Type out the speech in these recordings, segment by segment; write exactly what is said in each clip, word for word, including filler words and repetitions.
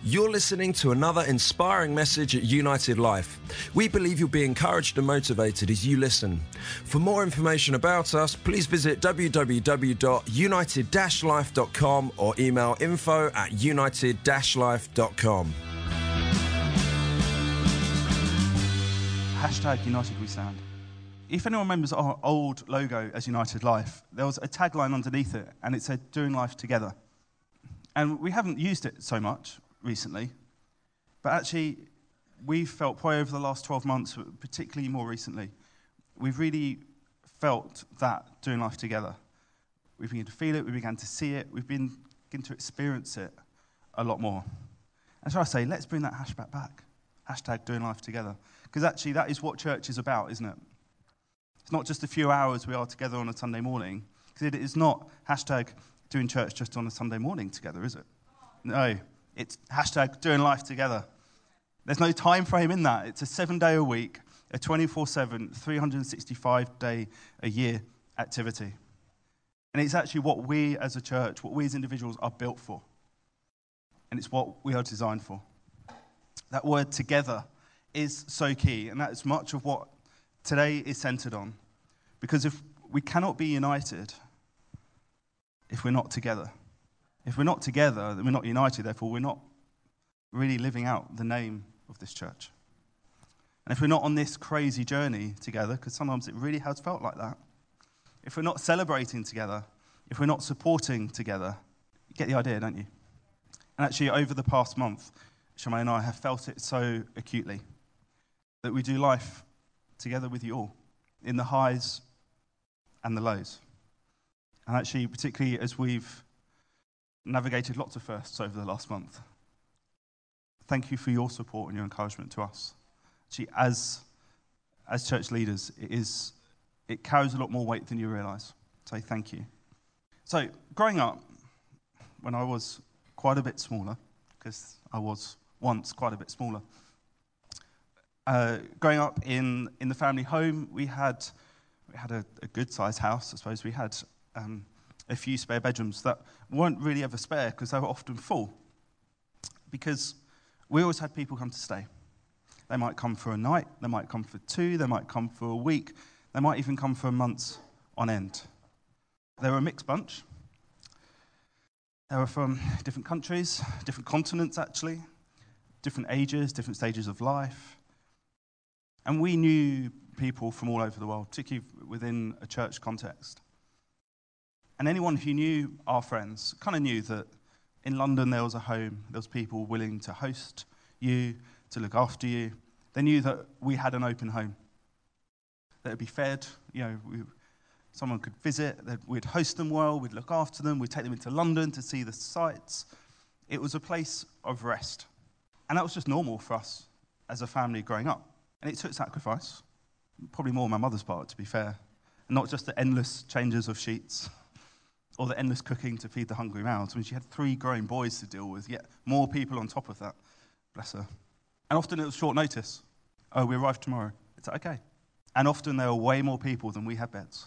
You're listening to another inspiring message at United Life. We believe you'll be encouraged and motivated as you listen. For more information about us, please visit w w w dot united dash life dot com or email info at united dash life dot com. Hashtag United We Stand. If anyone remembers our old logo as United Life, there was a tagline underneath it, and it said, "Doing life together." And we haven't used it so much recently, but actually we've felt probably over the last twelve months, particularly more recently, we've really felt that doing life together. We began to feel it, we began to see it, we've been begun to experience it a lot more. And so I say, let's bring that hashtag back. Hashtag doing life together. Because actually that is what church is about, isn't it? It's not just a few hours we are together on a Sunday morning, because it is not hashtag doing church just on a Sunday morning together, is it? No. It's hashtag doing life together. There's no time frame in that. It's a seven-day a week, a twenty-four seven, three hundred sixty-five day a year activity. And it's actually what we as a church, what we as individuals are built for. And it's what we are designed for. That word together is so key, and that is much of what today is centered on. Because if we cannot be united if we're not together. If we're not together, then we're not united, therefore we're not really living out the name of this church. And if we're not on this crazy journey together, because sometimes it really has felt like that, if we're not celebrating together, if we're not supporting together, you get the idea, don't you? And actually, over the past month, Shemai and I have felt it so acutely, that we do life together with you all, in the highs and the lows. And actually, particularly as we've navigated lots of firsts over the last month. Thank you for your support and your encouragement to us. Actually, as as church leaders, it is it carries a lot more weight than you realise. So thank you. So growing up, when I was quite a bit smaller, because I was once quite a bit smaller, uh, growing up in, in the family home, we had we had a, a good-sized house. I suppose we had Um, a few spare bedrooms that weren't really ever spare because they were often full. Because we always had people come to stay. They might come for a night, they might come for two, they might come for a week, they might even come for months on end. They were a mixed bunch. They were from different countries, different continents actually, different ages, different stages of life. And we knew people from all over the world, particularly within a church context. And anyone who knew our friends kind of knew that in London there was a home, there was people willing to host you, to look after you. They knew that we had an open home, that would be fed, you know, we, someone could visit, that we'd host them well, we'd look after them, we'd take them into London to see the sights. It was a place of rest. And that was just normal for us as a family growing up. And it took sacrifice, probably more on my mother's part, to be fair, and not just the endless changes of sheets, or the endless cooking to feed the hungry mouths. I mean, she had three growing boys to deal with, yet more people on top of that. Bless her. And often it was short notice. Oh, we arrive tomorrow. It's like, okay. And often there were way more people than we had beds.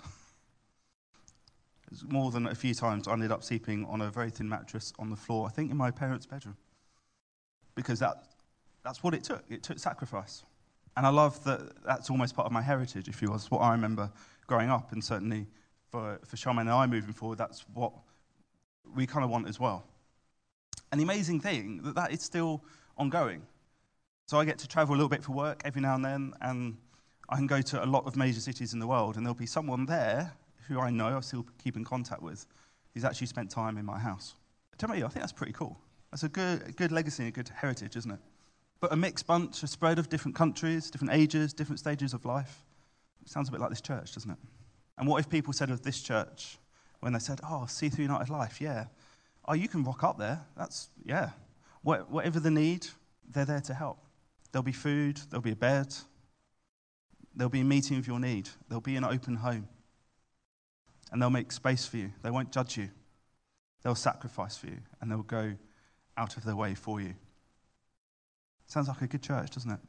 It was more than a few times I ended up sleeping on a very thin mattress on the floor, I think in my parents' bedroom. Because that, that's what it took. It took sacrifice. And I love that that's almost part of my heritage, if you will. It's what I remember growing up, and certainly For, for Charmaine and I moving forward, that's what we kind of want as well. And the amazing thing, that that is still ongoing. So I get to travel a little bit for work every now and then, and I can go to a lot of major cities in the world, and there'll be someone there who I know, I still keep in contact with, who's actually spent time in my house. Tell me, I think that's pretty cool. That's a good, a good legacy and a good heritage, isn't it? But a mixed bunch, a spread of different countries, different ages, different stages of life. It sounds a bit like this church, doesn't it? And what if people said of this church, when they said, oh, C three United Life, yeah. Oh, you can rock up there. That's, yeah. What, whatever the need, they're there to help. There'll be food, there'll be a bed, there'll be a meeting of your need, there'll be an open home. And they'll make space for you. They won't judge you. They'll sacrifice for you, and they'll go out of their way for you. Sounds like a good church, doesn't it?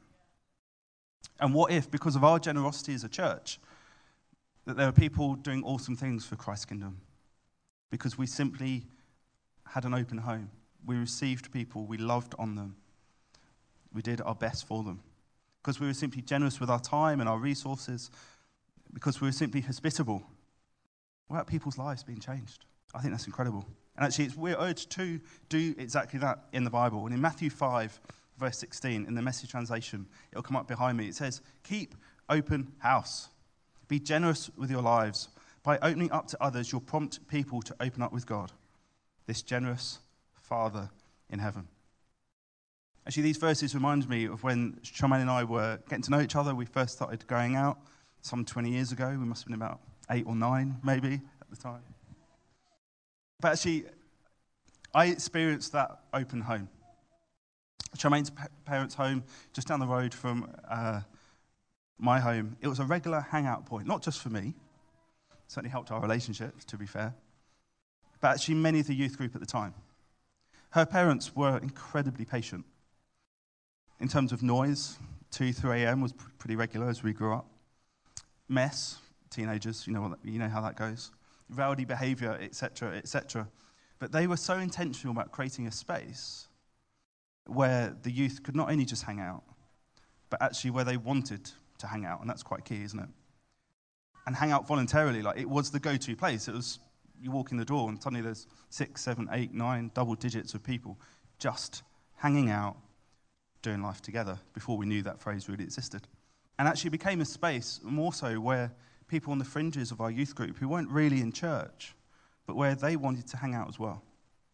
And what if, because of our generosity as a church, that there are people doing awesome things for Christ's kingdom? Because we simply had an open home. We received people. We loved on them. We did our best for them. Because we were simply generous with our time and our resources. Because we were simply hospitable. What about people's lives being changed? I think that's incredible. And actually, it's, we're urged to do exactly that in the Bible. And in Matthew five, verse sixteen, in the Message translation, it'll come up behind me. It says, keep open house. Be generous with your lives. By opening up to others, you'll prompt people to open up with God, this generous Father in heaven. Actually, these verses remind me of when Charmaine and I were getting to know each other. We first started going out some twenty years ago. We must have been about eight or nine, maybe, at the time. But actually, I experienced that open home. Charmaine's parents' home, just down the road from uh, my home. It was a regular hangout point, not just for me. It certainly helped our relationship, to be fair. But actually, many of the youth group at the time. Her parents were incredibly patient. In terms of noise, two, three a.m. was pretty regular as we grew up. Mess, teenagers, you know what, you know how that goes. Rowdy behaviour, et cetera, et cetera. But they were so intentional about creating a space where the youth could not only just hang out, but actually where they wanted to hang out, and that's quite key, isn't it? And hang out voluntarily, like it was the go-to place. It was, you walk in the door and suddenly there's six, seven, eight, nine, double digits of people just hanging out, doing life together, before we knew that phrase really existed. And actually became a space more so where people on the fringes of our youth group who weren't really in church, but where they wanted to hang out as well.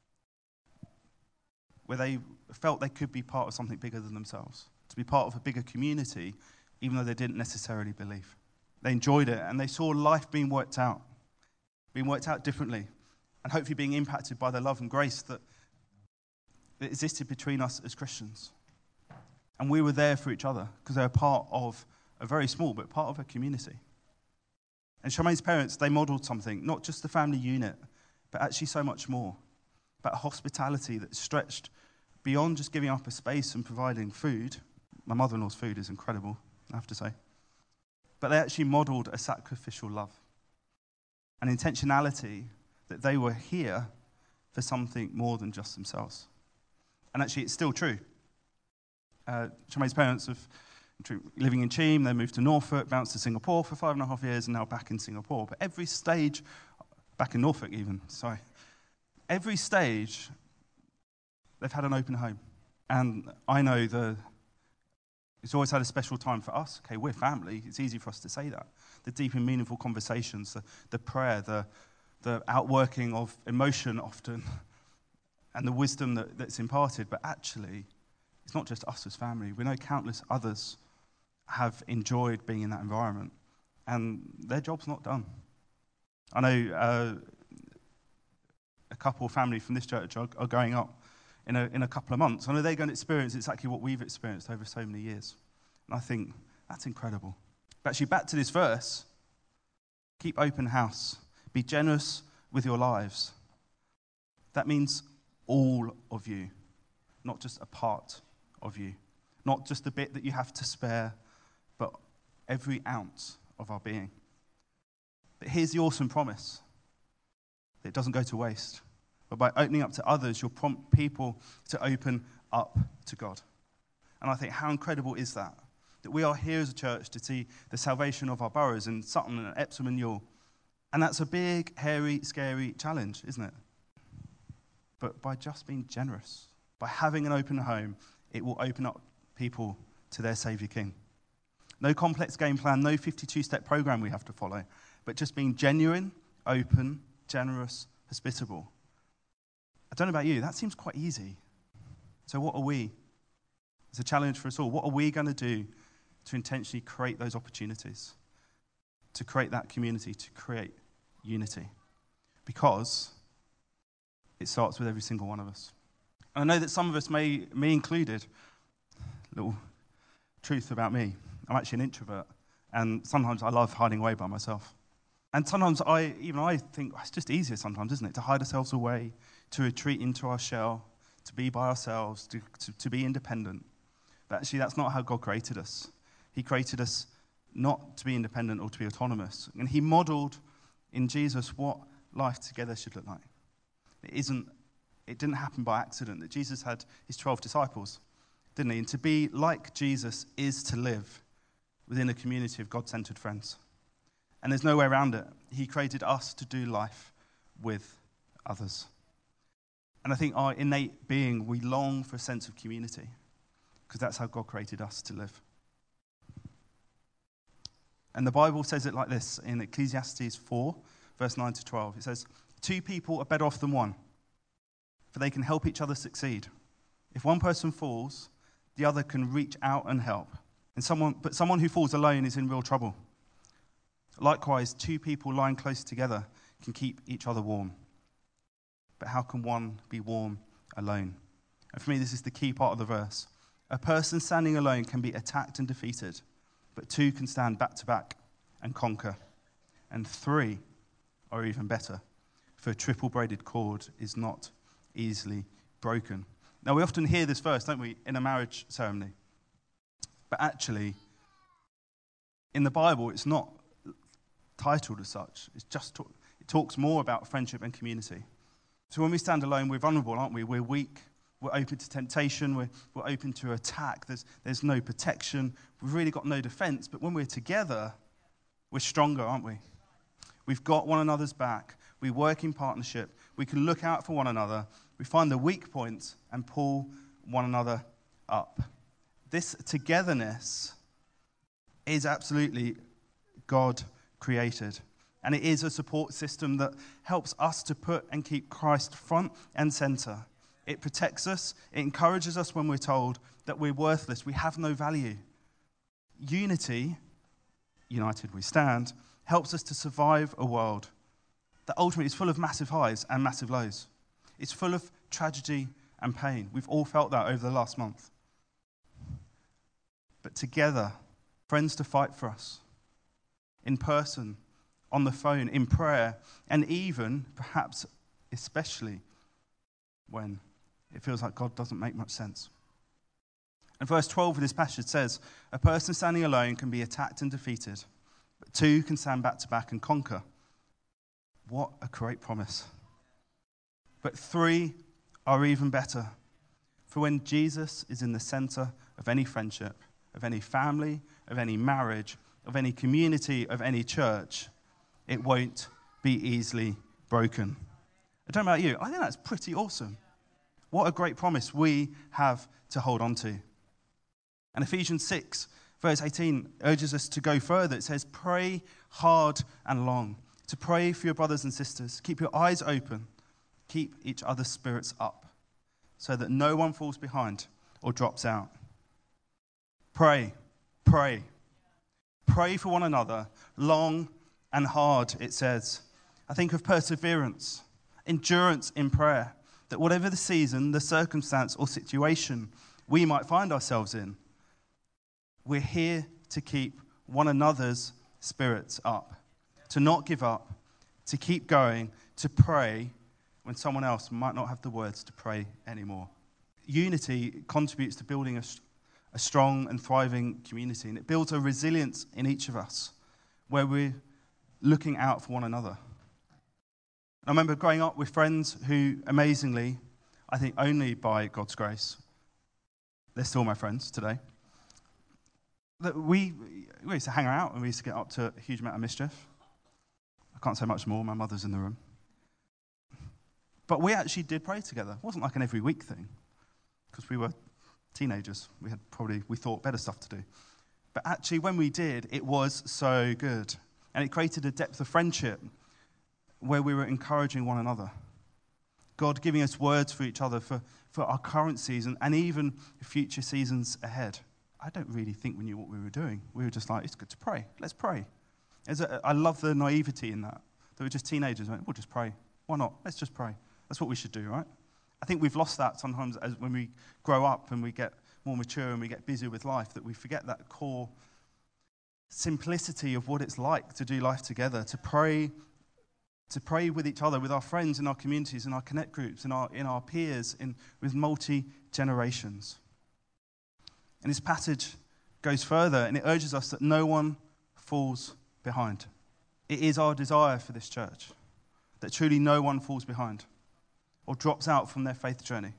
Where they felt they could be part of something bigger than themselves, to be part of a bigger community, even though they didn't necessarily believe. They enjoyed it, and they saw life being worked out, being worked out differently, and hopefully being impacted by the love and grace that, that existed between us as Christians. And we were there for each other, because they were part of a very small, but part of a community. And Charmaine's parents, they modelled something, not just the family unit, but actually so much more, about hospitality that stretched beyond just giving up a space and providing food. My mother-in-law's food is incredible, I have to say. But they actually modelled a sacrificial love, an intentionality that they were here for something more than just themselves. And actually, it's still true. Uh, Charmaine's parents have living in Cheam, they moved to Norfolk, bounced to Singapore for five and a half years, and now back in Singapore. But every stage, back in Norfolk even, sorry, every stage, they've had an open home. And I know the it's always had a special time for us. Okay, we're family. It's easy for us to say that. The deep and meaningful conversations, the, the prayer, the, the outworking of emotion often, and the wisdom that, that's imparted. But actually, it's not just us as family. We know countless others have enjoyed being in that environment, and their job's not done. I know uh, a couple of family from this church are, are going up in a, in a couple of months. I know they're going to experience exactly what we've experienced over so many years. And I think that's incredible. But actually, back to this verse, keep open house. Be generous with your lives. That means all of you, not just a part of you. Not just the bit that you have to spare, but every ounce of our being. But here's the awesome promise. It doesn't go to waste. But by opening up to others, you'll prompt people to open up to God. And I think, how incredible is that? That we are here as a church to see the salvation of our boroughs in Sutton and Epsom and Ewell. And that's a big, hairy, scary challenge, isn't it? But by just being generous, by having an open home, it will open up people to their Saviour King. No complex game plan, no fifty-two step program we have to follow, but just being genuine, open, generous, hospitable. I don't know about you, that seems quite easy. So what are we? It's a challenge for us all. What are we going to do to intentionally create those opportunities? To create that community, to create unity? Because it starts with every single one of us. And I know that some of us, may, me included, little truth about me, I'm actually an introvert, and sometimes I love hiding away by myself. And sometimes I, even I think, oh, it's just easier sometimes, isn't it, to hide ourselves away, to retreat into our shell, to be by ourselves, to, to, to be independent. But actually, that's not how God created us. He created us not to be independent or to be autonomous. And he modeled in Jesus what life together should look like. It isn't It didn't happen by accident, that Jesus had his twelve disciples, didn't he? And to be like Jesus is to live within a community of God-centered friends. And there's no way around it. He created us to do life with others. And I think our innate being, we long for a sense of community because that's how God created us to live. And the Bible says it like this in Ecclesiastes four, verse nine to twelve. It says, two people are better off than one, for they can help each other succeed. If one person falls, the other can reach out and help. And someone, but someone who falls alone is in real trouble. Likewise, two people lying close together can keep each other warm. But how can one be warm alone? And for me, this is the key part of the verse. A person standing alone can be attacked and defeated, but two can stand back to back and conquer. And three are even better, for a triple braided cord is not easily broken. Now, we often hear this verse, don't we, in a marriage ceremony. But actually, in the Bible, it's not titled as such. It's just talk, it talks more about friendship and community. So when we stand alone, we're vulnerable, aren't we? We're weak. We're open to temptation. We're, we're open to attack. There's, there's no protection. We've really got no defense. But when we're together, we're stronger, aren't we? We've got one another's back. We work in partnership. We can look out for one another. We find the weak points and pull one another up. This togetherness is absolutely God created. And it is a support system that helps us to put and keep Christ front and center. It protects us. It encourages us when we're told that we're worthless. We have no value. Unity, united we stand, helps us to survive a world that ultimately is full of massive highs and massive lows. It's full of tragedy and pain. We've all felt that over the last month. But together, friends to fight for us, in person, on the phone, in prayer, and even, perhaps especially, when it feels like God doesn't make much sense. And verse twelve of this passage says, a person standing alone can be attacked and defeated, but two can stand back to back and conquer. What a great promise. But three are even better. For when Jesus is in the center of any friendship, of any family, of any marriage, of any community, of any church, it won't be easily broken. I don't know about you. I think that's pretty awesome. What a great promise we have to hold on to. And Ephesians six, verse eighteen, urges us to go further. It says, pray hard and long. To pray for your brothers and sisters. Keep your eyes open. Keep each other's spirits up, so that no one falls behind or drops out. Pray, pray. Pray for one another, long and hard, it says. I think of perseverance, endurance in prayer, that whatever the season, the circumstance or situation we might find ourselves in, we're here to keep one another's spirits up, to not give up, to keep going, to pray when someone else might not have the words to pray anymore. Unity contributes to building a, a strong and thriving community, and it builds a resilience in each of us where we're looking out for one another. I remember growing up with friends who, amazingly, I think only by God's grace, they're still my friends today, that we, we used to hang out and we used to get up to a huge amount of mischief. I can't say much more, my mother's in the room. But we actually did pray together. It wasn't like an every week thing, because we were teenagers. We had probably, we thought, better stuff to do. But actually, when we did, it was so good. And it created a depth of friendship where we were encouraging one another. God giving us words for each other for, for our current season and even future seasons ahead. I don't really think we knew what we were doing. We were just like, it's good to pray. Let's pray. A, I love the naivety in that. They were just teenagers. We'll just pray. Why not? Let's just pray. That's what we should do, right? I think we've lost that sometimes as when we grow up and we get more mature and we get busier with life, that we forget that core simplicity of what it's like to do life together, to pray, to pray with each other, with our friends in our communities, in our connect groups, in our in our peers, in with multi-generations. And this passage goes further and it urges us that no one falls behind. It is our desire for this church that truly no one falls behind or drops out from their faith journey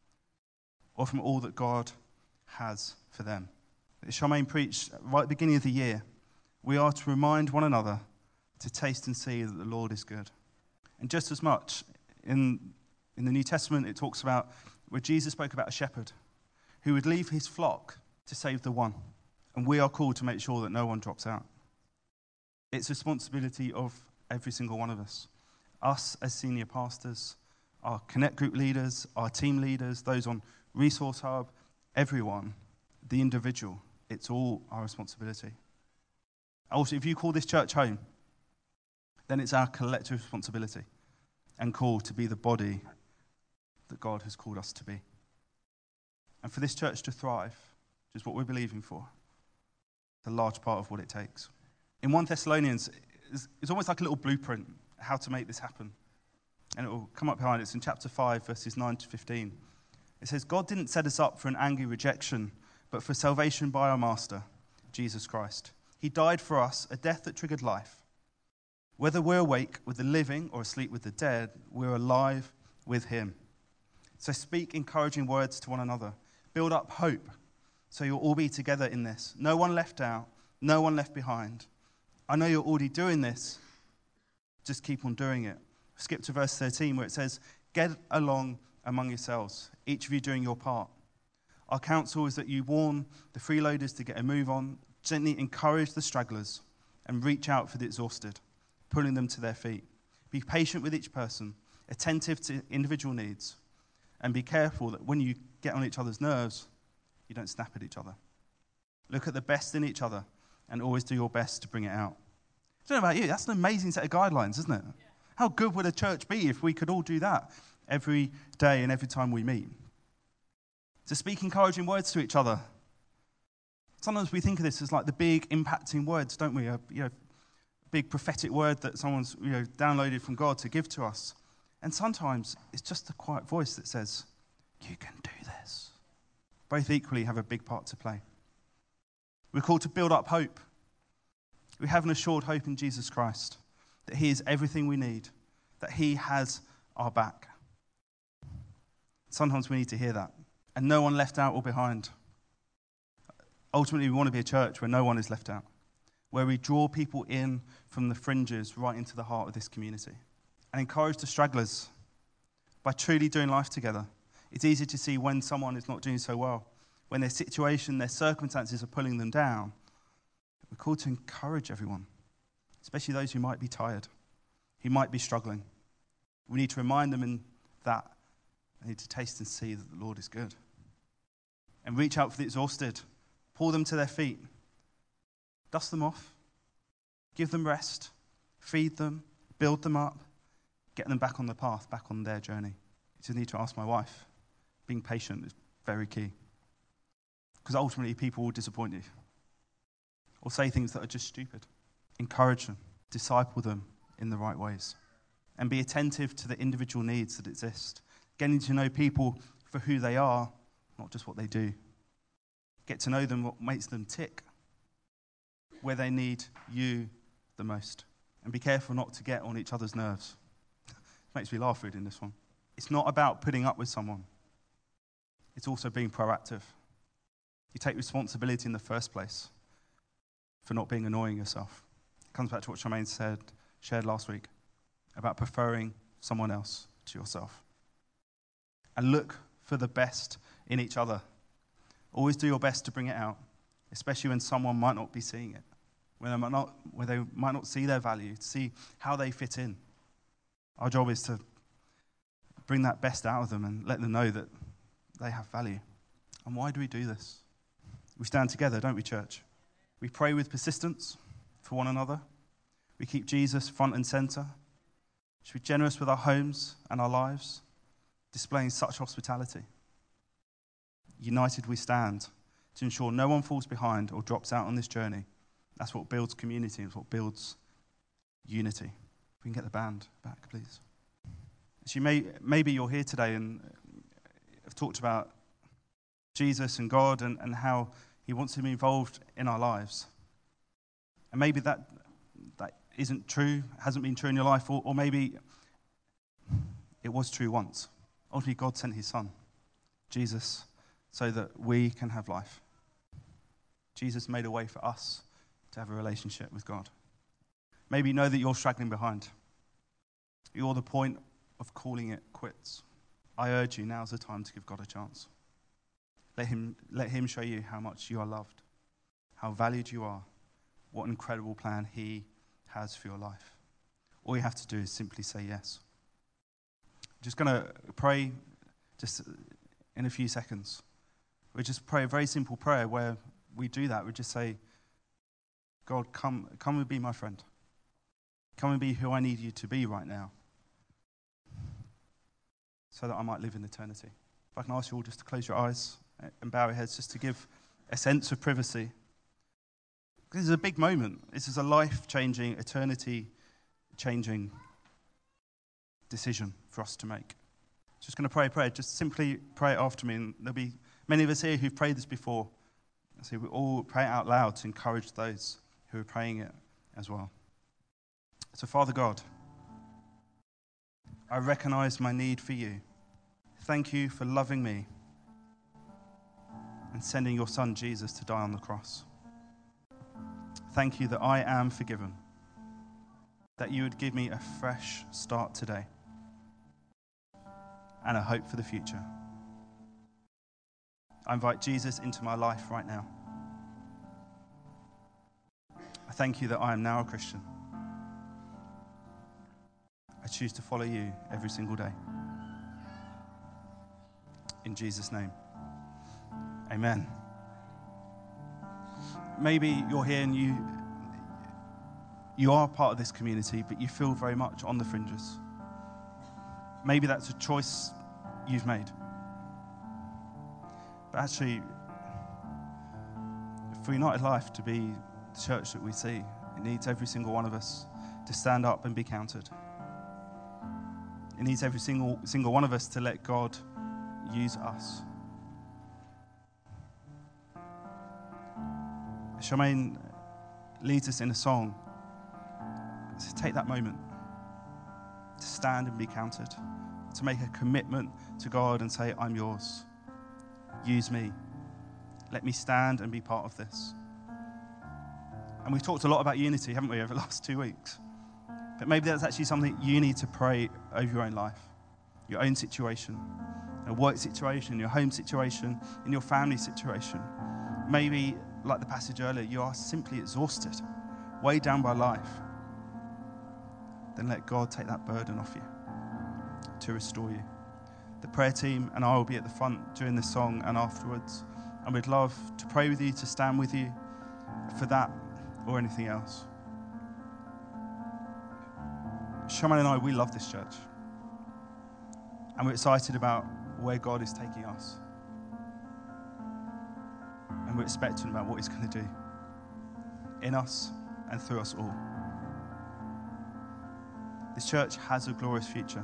or from all that God has for them. As Charmaine preached right at the beginning of the year, we are to remind one another to taste and see that the Lord is good. And just as much, in, in the New Testament, it talks about where Jesus spoke about a shepherd who would leave his flock to save the one. And we are called to make sure that no one drops out. It's a responsibility of every single one of us. Us as senior pastors, our Connect group leaders, our team leaders, those on Resource Hub, everyone, the individual. It's all our responsibility. Also, if you call this church home, then it's our collective responsibility and call to be the body that God has called us to be. And for this church to thrive, which is what we're believing for, it's a large part of what it takes. In First Thessalonians, it's, it's almost like a little blueprint how to make this happen. And it will come up behind it. It's in chapter five, verses nine to fifteen. It says, God didn't set us up for an angry rejection, but for salvation by our Master, Jesus Christ. He died for us, a death that triggered life. Whether we're awake with the living or asleep with the dead, we're alive with him. So speak encouraging words to one another. Build up hope so you'll all be together in this. No one left out, no one left behind. I know you're already doing this. Just keep on doing it. Skip to verse thirteen where it says, get along among yourselves, each of you doing your part. Our counsel is that you warn the freeloaders to get a move on, gently encourage the stragglers, and reach out for the exhausted, pulling them to their feet. Be patient with each person, attentive to individual needs, and be careful that when you get on each other's nerves, you don't snap at each other. Look at the best in each other and always do your best to bring it out. I don't know about you, that's an amazing set of guidelines, isn't it? Yeah. How good would a church be if we could all do that every day and every time we meet? To speak encouraging words to each other. Sometimes we think of this as like the big impacting words, don't we? A you know, big prophetic word that someone's you know downloaded from God to give to us. And sometimes it's just a quiet voice that says, you can do this. Both equally have a big part to play. We're called to build up hope. We have an assured hope in Jesus Christ, that he is everything we need, that he has our back. Sometimes we need to hear that. And no one left out or behind. Ultimately, we want to be a church where no one is left out, where we draw people in from the fringes right into the heart of this community and encourage the stragglers by truly doing life together. It's easy to see when someone is not doing so well, when their situation, their circumstances are pulling them down. We're called to encourage everyone, especially those who might be tired, who might be struggling. We need to remind them in that they need to taste and see that the Lord is good. And reach out for the exhausted, pull them to their feet, dust them off, give them rest, feed them, build them up, get them back on the path, back on their journey. You just need to ask my wife. Being patient is very key. Because ultimately people will disappoint you or say things that are just stupid. Encourage them, disciple them in the right ways, and be attentive to the individual needs that exist. Getting to know people for who they are, not just what they do. Get to know them, what makes them tick, where they need you the most. And be careful not to get on each other's nerves. It makes me laugh reading this one. It's not about putting up with someone. It's also being proactive. You take responsibility in the first place for not being annoying yourself. It comes back to what Charmaine said, shared last week, about preferring someone else to yourself. And look for the best in each other. Always do your best to bring it out, especially when someone might not be seeing it, when they might not, when they might not see their value, to see how they fit in. Our job is to bring that best out of them and let them know that they have value. And why do we do this? We stand together, don't we, church? We pray with persistence for one another. We keep Jesus front and center. Should we be generous with our homes and our lives, displaying such hospitality? United we stand to ensure no one falls behind or drops out on this journey. That's what builds community. It's what builds unity. If we can get the band back, please. So you may, maybe you're here today and have talked about Jesus and God and, and how he wants to be involved in our lives. And maybe that that isn't true, hasn't been true in your life, or, or maybe it was true once. Ultimately, God sent his son, Jesus, so that we can have life. Jesus made a way for us to have a relationship with God. Maybe you know that you're straggling behind. You're the point of calling it quits. I urge you, now's the time to give God a chance. Let him, let him show you how much you are loved, how valued you are, what an incredible plan he has for your life. All you have to do is simply say yes. I'm just going to pray just in a few seconds. We just pray a very simple prayer where we do that. We just say, God, come, come and be my friend. Come and be who I need you to be right now, so that I might live in eternity. If I can ask you all just to close your eyes and bow your heads, just to give a sense of privacy. This is a big moment. This is a life-changing, eternity-changing decision for us to make. Just going to pray a prayer. Just simply pray it after me. And there'll be many of us here who've prayed this before. So we all pray it out loud to encourage those who are praying it as well. So, Father God, I recognize my need for you. Thank you for loving me and sending your son Jesus to die on the cross. Thank you that I am forgiven, that you would give me a fresh start today and a hope for the future. I invite Jesus into my life right now. I thank you that I am now a Christian. I choose to follow you every single day. In Jesus' name, amen. Maybe you're here and you, you are part of this community, but you feel very much on the fringes. Maybe that's a choice you've made. But actually, for United Life to be the church that we see, it needs every single one of us to stand up and be counted. It needs every single single one of us to let God use us. Charmaine leads us in a song. So take that moment to stand and be counted, to make a commitment to God and say, I'm yours. Use me. Let me stand and be part of this. And we've talked a lot about unity, haven't we, over the last two weeks? But maybe that's actually something you need to pray over your own life, your own situation, a work situation, your home situation, in your family situation. Maybe, like the passage earlier, you are simply exhausted, weighed down by life. Then let God take that burden off you to restore you. The prayer team and I will be at the front during this song and afterwards. And we'd love to pray with you, to stand with you for that or anything else. Shaman and I, we love this church. And we're excited about where God is taking us. And we're expectant about what he's going to do in us and through us all. This church has a glorious future.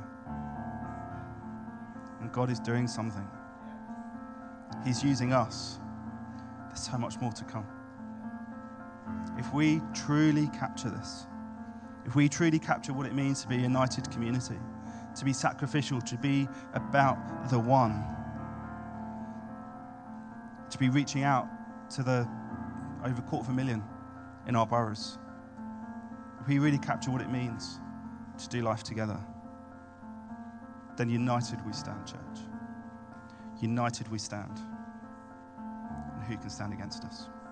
And God is doing something. He's using us. There's so much more to come. If we truly capture this, if we truly capture what it means to be a united community, to be sacrificial, to be about the one, to be reaching out to the over a quarter of a million in our boroughs, if we really capture what it means to do life together, then united we stand, church. United we stand. And who can stand against us?